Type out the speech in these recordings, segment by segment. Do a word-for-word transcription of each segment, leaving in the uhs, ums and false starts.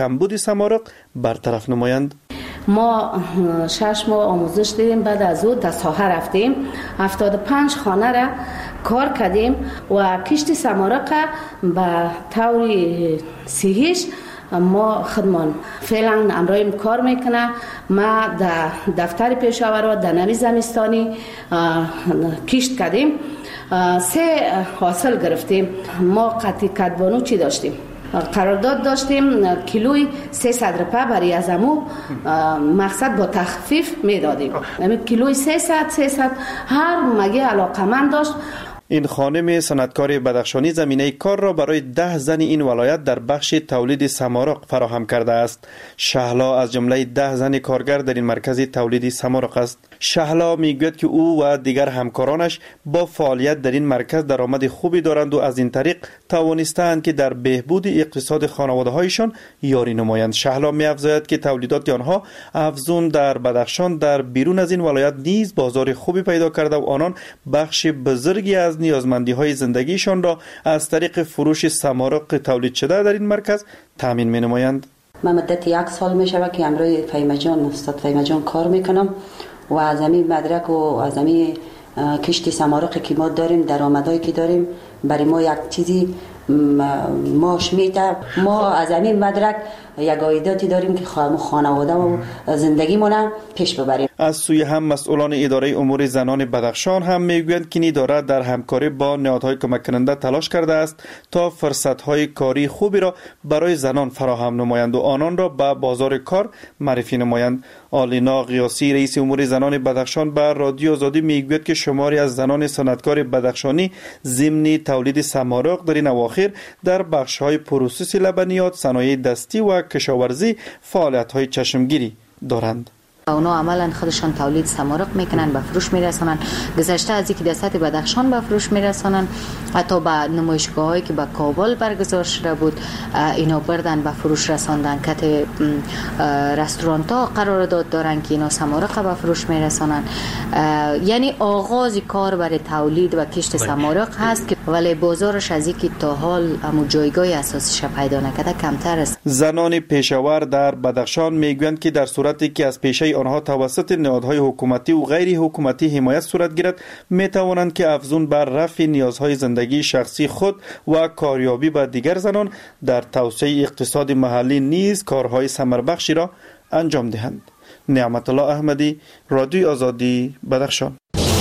کمبود سمارق برطرف نمایند. ما شش ماه آموزش دیدیم، بعد از او در ساحه رفتیم، هفتاد و پنج خانه را کار کردیم و کشت سمارق به طور صحیح ما خدمان فعلا امرایم کار میکنه. ما در دفتر پیشاور و در نوی زمستانی کشت کردیم، سه حاصل گرفتیم. ما قطعی کدبانو چی داشتیم؟ قرارداد داشتیم کیلوی سیصد روپیه برای از امو مقصد با تخفیف میدادیم. یعنی کیلوی سیصد سیصد هر مگه علاقمند داشت. این خانم صنعتکار بدخشانی زمینه کار را برای ده زن این ولایت در بخش تولید سمارق فراهم کرده است. شهلا از جمله ده زن کارگر در این مرکز تولید سمارق است. شهلا میگوید که او و دیگر همکارانش با فعالیت در این مرکز درآمد خوبی دارند و از این طریق توانستند که در بهبود اقتصاد خانواده‌هایشان یاری نمایند. شهلا می‌افزاید که تولیدات آنها افزون در بدخشان در بیرون از این ولایت نیز بازار خوبی پیدا کرده و آنان بخش بزرگی از نیازمندی‌های زندگیشان را از طریق فروش سمارق تولید شده در این مرکز تامین می‌نمایند. من مدت یک سال میشه که امروی فهیمه جان استاد فهیمه جان کار میکنم و از همین مدرک و از همین کشت سمارقی که ما داریم، درآمدایی که داریم، برای ما یک چیزی ماش میده. ما از همین مدرک یک عایداتی داریم که خانواده و زندگیمون پیش ببریم. از سوی هم مسئولان اداره امور زنان بدخشان هم میگویند که این اداره در همکاری با نهادهای کمک کننده تلاش کرده است تا فرصت‌های کاری خوبی را برای زنان فراهم نمایند و آنان را به بازار کار معرفی نمایند. آلینا قیاسی رئیس امور زنان بدخشان به رادیو آزادی میگوید که شماری از زنان صنعتکار بدخشانی ضمن تولید سمارق در این اواخر در بخش‌های پروسس لبنیات، صنایع دستی و کشاورزی فعالیت‌های چشمگیری دارند. اونا عملا خودشان تولید سمارق میکنن، به فروش میرسانن. گذشته از اینکه در سطح بدخشان به فروش میرسانن، حتی به نمایشگاه هایی که به کابل برگزار شده بود اینا بردن به فروش رساندن. کت رستورانت ها قرارداد دارن که اینا سمارق به فروش میرسانن. یعنی آغاز کار برای تولید و کشت سمارق هست که ولی بازارش از اینکه تا حال همون جایگاه اساسیش پیدا نکرده کمتر است. زنان پیشاور در بدخشان میگویند که در صورتی که از پیشه آنها توسط نهادهای حکومتی و غیر حکومتی حمایت صورت گیرد، می توانند که افزون بر رفع نیازهای زندگی شخصی خود و کاریابی به دیگر زنان در توسعه اقتصاد محلی نیز کارهای ثمربخشی را انجام دهند. نعمت الله احمدی، رادیو آزادی، بدخشان.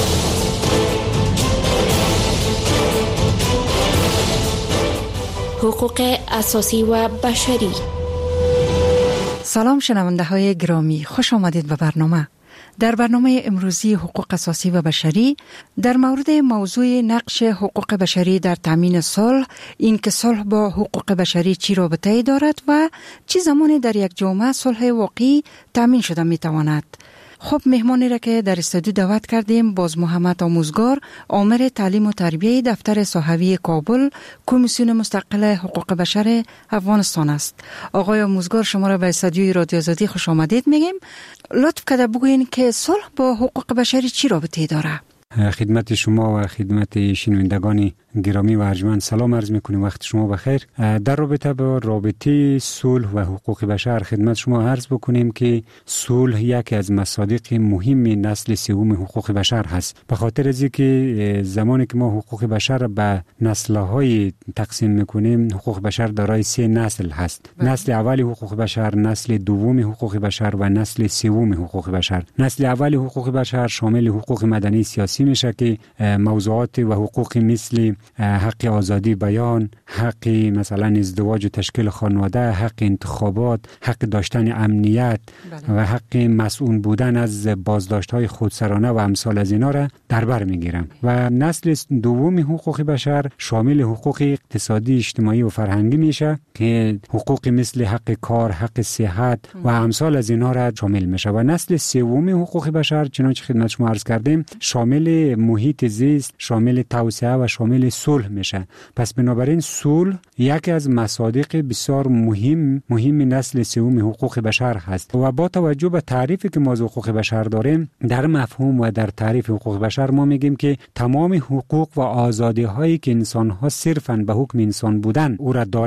حقوق اساسی و بشری. سلام شنونده های گرامی، خوش آمدید به برنامه. در برنامه امروزی حقوق اساسی و بشری در مورد موضوع نقش حقوق بشری در تامین صلح، این که صلح با حقوق بشری چی رابطه‌ای دارد و چه زمانی در یک جامعه صلح واقعی تامین شده می تواند. خب مهمانی را که در استودیو دعوت کردیم باز محمد آموزگار، آمر تعلیم و تربیه دفتر صحوی کابل، کمیسیون مستقل حقوق بشر افغانستان است. آقای آموزگار، شما را به استودیوی رادیو آزادی خوش آمدید میگیم. لطف کرده بگوین که صلح با حقوق بشری چی رابطه داره؟ خدمت شما و خدمت شنوندگان گرامی و ارجمند سلام عرض میکنیم. وقت شما بخیر. در رابطه با رابطه صلح و حقوق بشر خدمت شما عرض بکنیم که صلح یکی از مصادیق مهم نسل سوم حقوق بشر هست. به خاطر از اینکه زمانی که ما حقوق بشر به نسل‌های تقسیم میکنیم، حقوق بشر دارای سه نسل هست. بله. نسل اول حقوق بشر، نسل دوم حقوق بشر و نسل سوم حقوق بشر. نسل اول حقوق بشر شامل حقوق مدنی سیاسی میشه که موضوعات و حقوق مثل حق آزادی بیان، حق مثلا ازدواج و تشکیل خانواده، حق انتخابات، حق داشتن امنیت بله. و حق مسئول بودن از بازداشت‌های خودسرانه و امثال از اینا را در بر میگیرم. و نسل دوم حقوق بشر شامل حقوق اقتصادی، اجتماعی و فرهنگی میشه که حقوق مثل حق کار، حق صحت و امثال از اینا را شامل میشه. و نسل سوم حقوق بشر چنانچه خدمت شما عرض کردیم شامل محیط زیست، شامل توسعه و شامل صلح میشه. پس بنابراین صلح یکی از مصادیق بسیار مهم مهم نسل سوم حقوق بشر هست. و با توجه به تعریفی که ما از حقوق بشر داریم، در مفهوم و در تعریف حقوق بشر ما میگیم که تمام حقوق و آزادی هایی که انسان ها صرفاً به حکم انسان بودن او را داره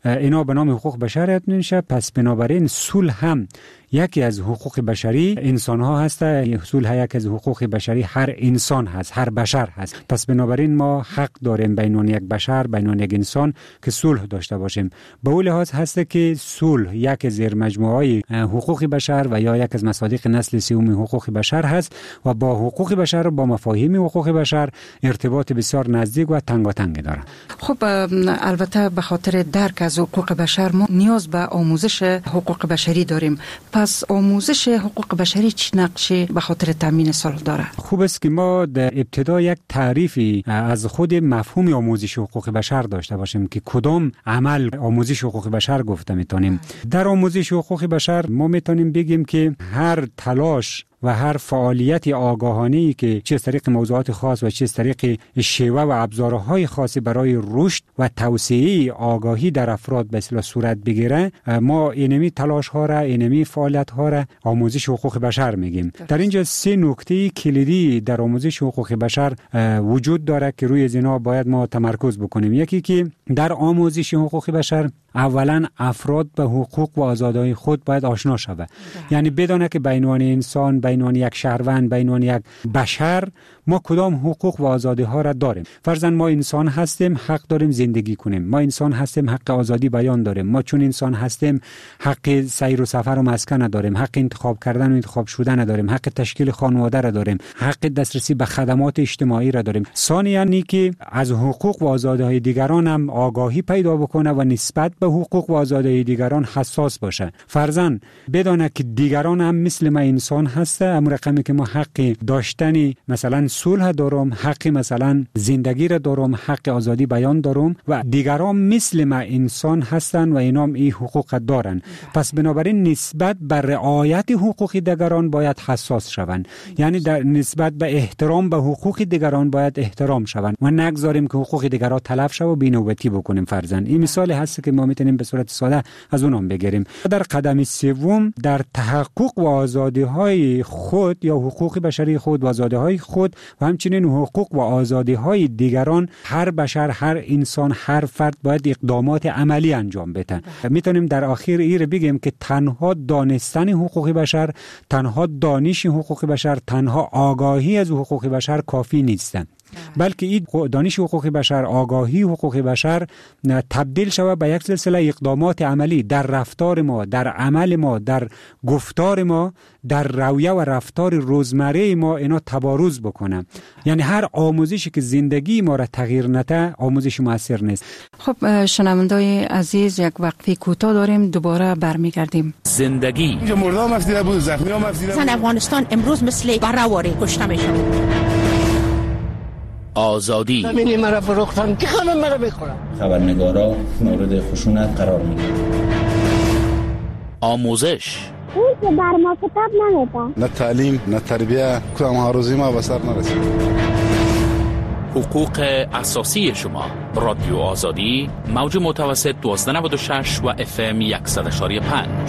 اینا به نام حقوق بشر یاد میشه. پس بنابراین صلح هم یکی از حقوق بشری انسان ها هسته. صلح یکی از حقوق بشری هر انسان هست، هر بشر هست. پس بنابراین ما حق داریم بین یک بشر، بین یک انسان که صلح داشته باشیم. به اون لحاظ هست که صلح یک زیر مجموعه حقوق بشر و یا یک از مصادیق نسل سوم حقوق بشر هست و با حقوق بشر و با مفاهیم حقوق بشر ارتباط بسیار نزدیک و تنگاتنگ داره. خب البته به خاطر درک از حقوق بشر ما نیاز به آموزش حقوق بشری داریم. پس آموزش حقوق بشری چه نقشی به خاطر تامین صلح داره؟ خوب است که ما در ابتدا یک تعریفی از خود مفهوم آموزش حقوق بشر داشته باشیم که کدام عمل آموزش حقوق بشر گفته میتونیم. در آموزش حقوق بشر ما میتونیم بگیم که هر تلاش و هر فعالیت آگاهانه‌ای که چه از طریق موضوعات خاص و چه از طریق شیوه و ابزارهای خاصی برای رشد و توسعه آگاهی در افراد به اصطلاح صورت بگیره، ما اینمی تلاش ها را، اینمی فعالیت ها را آموزش حقوق بشر میگیم. در اینجا سه نکته کلیدی در آموزش حقوق بشر وجود داره که روی اینا باید ما تمرکز بکنیم. یکی که در آموزش حقوق بشر اولا افراد به حقوق و آزادی‌های خود باید آشنا شود. یعنی بدونه که بینوان انسان، بینوان یک شهروند، بینوان یک بشر ما کدام حقوق و آزادی‌ها را داریم. فرضاً ما انسان هستیم، حق داریم زندگی کنیم. ما انسان هستیم، حق آزادی بیان داریم. ما چون انسان هستیم حق سیر و سفر و مسکن داریم، حق انتخاب کردن و انتخاب شدن داریم، حق تشکیل خانواده را داریم، حق دسترسی به خدمات اجتماعی را داریم. ثانیاً اینکه از حقوق و آزادی‌های دیگران هم آگاهی پیدا بکنه و نسبت به حقوق و آزادی دیگران حساس باشه. فرضاً بدونه که دیگران هم مثل ما انسان هسته، اما رقمی که ما حق داشتن مثلا صلح دارم، حق مثلا زندگی را دارم، حق آزادی بیان دارم و دیگران مثل ما انسان هستن و اینام این حقوق دارن. پس بنابراین نسبت به رعایت حقوق دیگران باید حساس شوند. یعنی در نسبت به احترام به حقوق دیگران باید احترام شوند و نگذاریم که حقوق دیگران تلف شه و بی‌نوبتی بکنیم. فرضاً این مثال هست که ما میتونیم به صورت ساده از اونم بگیریم. در قدم سوم در تحقق و آزادی‌های خود یا حقوق بشری خود و آزادی‌های خود و همچنین حقوق و آزادی‌های دیگران هر بشر، هر انسان، هر فرد باید اقدامات عملی انجام بده. میتونیم در آخر این بگیم که تنها دانستن حقوق بشر، تنها دانش حقوق بشر، تنها آگاهی از حقوق بشر کافی نیست، بلکه این دانش حقوق بشر، آگاهی حقوق بشر تبدیل شود به یک سلسله اقدامات عملی در رفتار ما، در عمل ما، در گفتار ما، در رویه و رفتار روزمره ما اینا تبارز بکنه. یعنی هر آموزشی که زندگی ما را تغییر نده آموزش موثر نیست. خب شنوندای عزیز، یک وقفه کوتاه داریم، دوباره برمیگردیم. زندگی مردم مفدیده بود، زخمی ها مفدیده بود. افغانستان امروز مثل برهواری کشته میشه. آزادی زمینی مرا فروختن که خانم مرا بخورم. خبرنگارا مورد خشونت قرار میگیرن. آموزش اون که بر ما کتاب نمیده، نه تعلیم نه تربیه، کدام ها روزی ما به سر نرسید. حقوق اساسی شما. رادیو آزادی موج متوسط دویست و نود و شش و اف ام صد و پنج.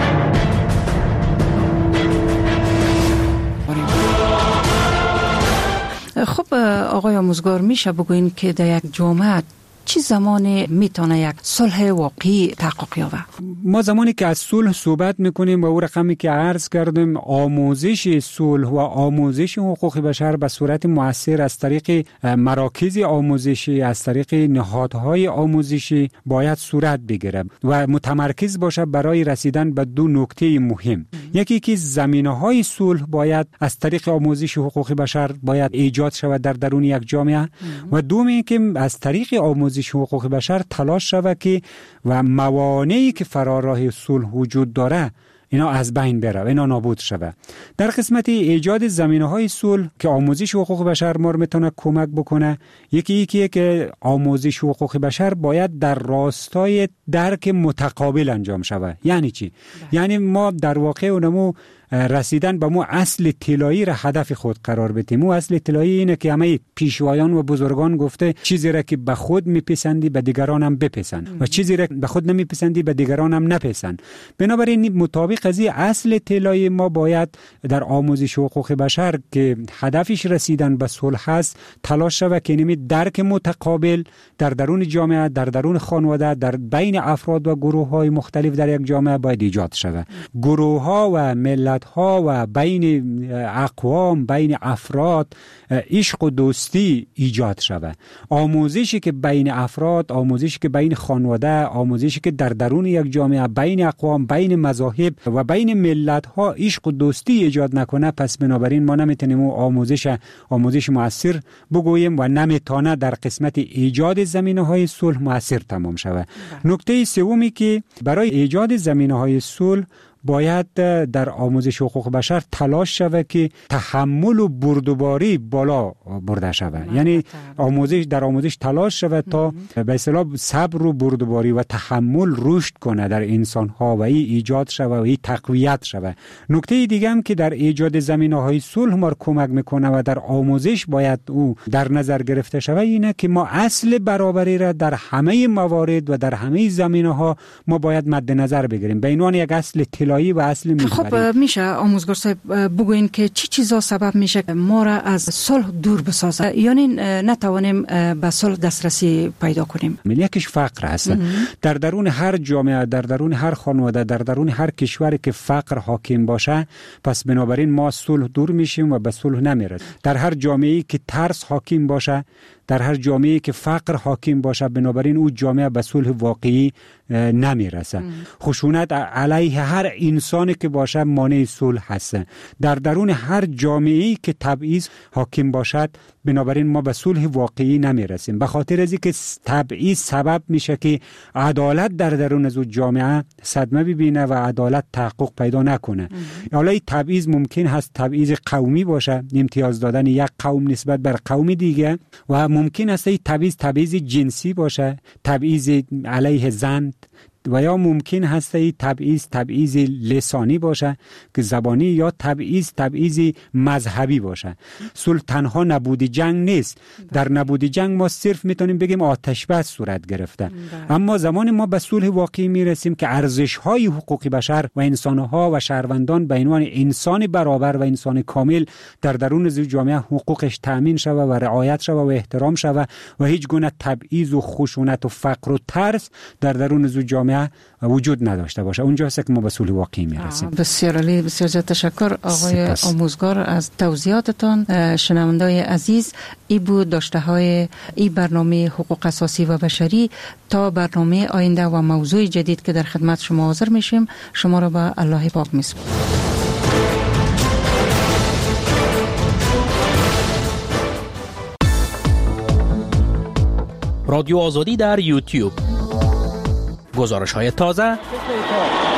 خب آقای آموزگار، میشه بگوین که در یک جامعه چه زمانی میتونه یک صلح واقعی تحقق یابه؟ ما زمانی که از صلح صحبت میکنیم و او رقمی که عرض کردیم، آموزش صلح و آموزش حقوق بشر به صورت مؤثر از طریق مراکز آموزشی، از طریق نهادهای آموزشی باید صورت بگیره و متمرکز باشه برای رسیدن به دو نکته مهم. یکی که زمینه‌های صلح باید از طریق آموزش حقوق بشر باید ایجاد شود در درون یک جامعه و دومی که از طریق آموزش حقوق بشر تلاش شود که و موانعی که فرار راه صلح وجود داره اینا از بین بره و اینا نابود شود. در قسمت ایجاد زمینه‌های صلح که آموزش حقوق بشر ما میتونه کمک بکنه، یکی یکی که آموزش حقوق بشر باید در راستای درک متقابل انجام شود. یعنی چی؟ یعنی ما در واقع اونمو رسیدن به مو اصل طلایی را هدف خود قرار بدیم. مو اصل طلایی اینه که همه پیشوایان و بزرگان گفته چیزی را که به خود میپسندی به دیگران هم بپسند و چیزی را به خود نمیپسندی به دیگران هم نپسند. بنابراین مطابق از اصل طلایی ما باید در آموزش حقوق بشر که هدفش رسیدن به صلح است تلاش شود که نمی درک متقابل در درون جامعه، در درون خانواده، در بین افراد و گروه های مختلف در یک جامعه باید ایجاد شود. گروه ها و ملت ها و بین اقوام، بین افراد عشق و دوستی ایجاد شود. آموزشی که بین افراد، آموزشی که بین خانواده، آموزشی که در درون یک جامعه بین اقوام، بین مذاهب و بین ملت ها عشق و دوستی ایجاد نکنه، پس بنابراین ما نمیتونیم آموزش آموزش مؤثر بگوییم و نمیتونه در قسمت ایجاد زمینه‌های صلح مؤثر تمام شود. نکته سومی که برای ایجاد زمینه‌های صلح باید در آموزش حقوق بشر تلاش شود که تحمل و بردباری بالا برده شود. یعنی آموزش در آموزش تلاش شود تا به اصطلاح صبر و بردباری و تحمل رشد کنه در انسان ها و ای ایجاد شود و ای تقویت شود. نکته دیگه هم که در ایجاد زمینه‌های صلح ما کمک میکنه و در آموزش باید او در نظر گرفته شود اینه که ما اصل برابری را در همه موارد و در همه زمینه‌ها ما باید مد نظر بگیریم به عنوان یک اصل طلایی و اصل می‌بریم. خب میشه آموزگار صاحب بگوین که چی چیزا سبب میشه ما را از صلح دور بسازه، یعنی نتوانیم به صلح دسترسی پیدا کنیم؟ یکیش فقر هست. در درون هر جامعه، در درون هر خانواده، در درون هر کشوری که فقر حاکم باشه، پس بنابراین ما صلح دور میشیم و به صلح نمیرسیم. در هر جامعه‌ای که ترس حاکم باشه، در هر جامعه‌ای که فقر حاکم باشه، بنابراین اون جامعه به صلح واقعی نمیرسه. خشونت علیه هر انسانی که باشه مانع صلح هست. در درون هر جامعه‌ای که تبعیض حاکم باشد، بنابراین ما به صلح واقعی نمیرسیم. به خاطر از اینکه تبعیض سبب میشه که عدالت در درون از جامعه صدمه ببینه و عدالت تحقق پیدا نکنه. حالا این تبعیض ممکن هست تبعیض قومی باشه، امتیاز دادن یک قوم نسبت بر قوم دیگه، و ممکن است این تبعیض تبعیض جنسی باشه، تبعیض علیه زن، و یا ممکن هست این تبعیض تبعیض لسانی باشه که زبانی، یا تبعیض تبعیض مذهبی باشه. صلح تنها نبود جنگ نیست. در نبود جنگ ما صرف میتونیم بگیم آتش بس صورت گرفته. اما زمان ما به صلح واقعی میرسیم که ارزش‌های حقوق بشر و انسان‌ها و شهروندان به عنوان انسان برابر و انسان کامل در درون جامعه حقوقش تأمین شود و رعایت شود و احترام شود و هیچ گونه تبعیض و خشونت و فقر و ترس در درون جامعه وجود نداشته باشه. اونجاست که ما به صلح واقعی میرسیم. بسیار عالی، بسیار زیاد تشکر آقای سپس. آموزگار از توضیحاتتان. شنوندگان عزیز، ای بود داشته های ای برنامه حقوق اساسی و بشری. تا برنامه آینده و موضوع جدید که در خدمت شما حاضر میشیم، شما را به الله پاک میسپارم. رادیو آزادی در یوتیوب، گزارش های تازه،